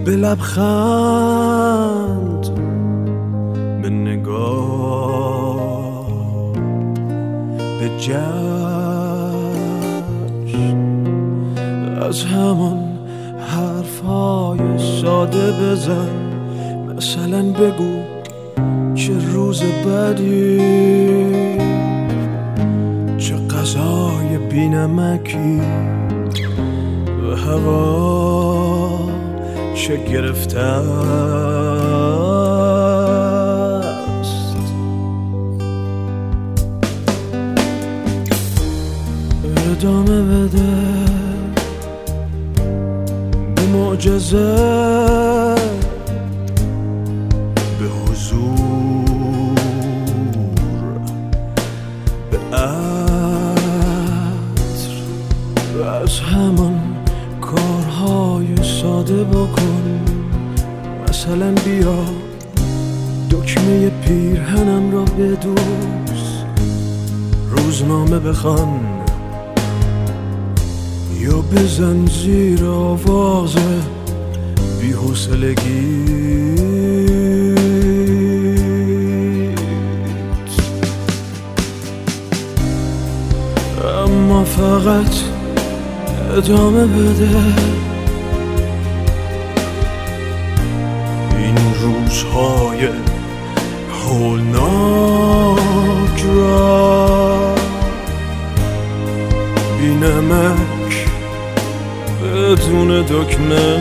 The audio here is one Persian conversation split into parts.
به لبخند، به نگاه، به جشن، از همان حرفهای ساده بزن. مثلا بگو چه روز بدی، چه غذای بی‌نمکی، به هوا چه گرفته است. ادامه بده به معجزه، به حضور، به عطر، و از همان کارهای ساده بکن. مثلا بیا دکمه پیرهنم را بدوز، روزنامه بخوان یا بزن زیر آواز بی‌حوصلگیت. اما فقط ادامه بده این روزهای هولناک را، بی‌نمک بدون دکمه،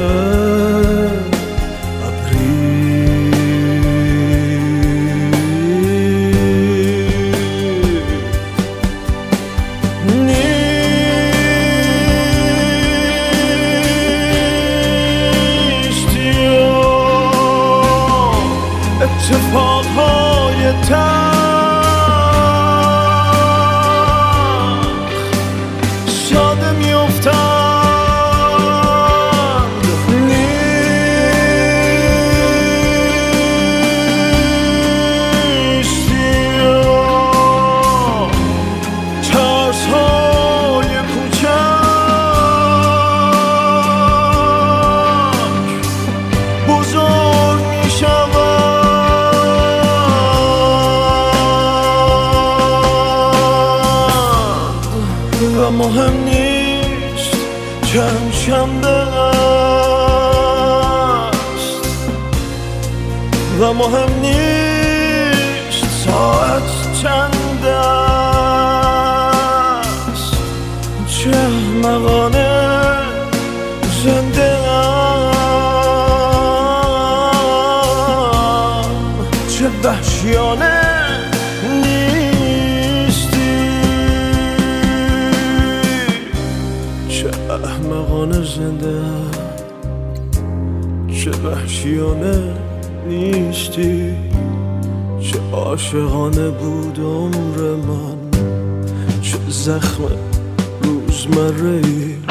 اتفاقهای تلخ ساده میافتند. نیستی ترسهای کوچک بزرگ میشوند. و مهم نیست چند شنبه است، و مهم نیست ساعت چند است. چه احمقانه زنده ام، چه وحشیانه احمقانه زنده، چه وحشیانه نیستی. چه عاشقانه بود عمر من، چه زخم روزمره‌ای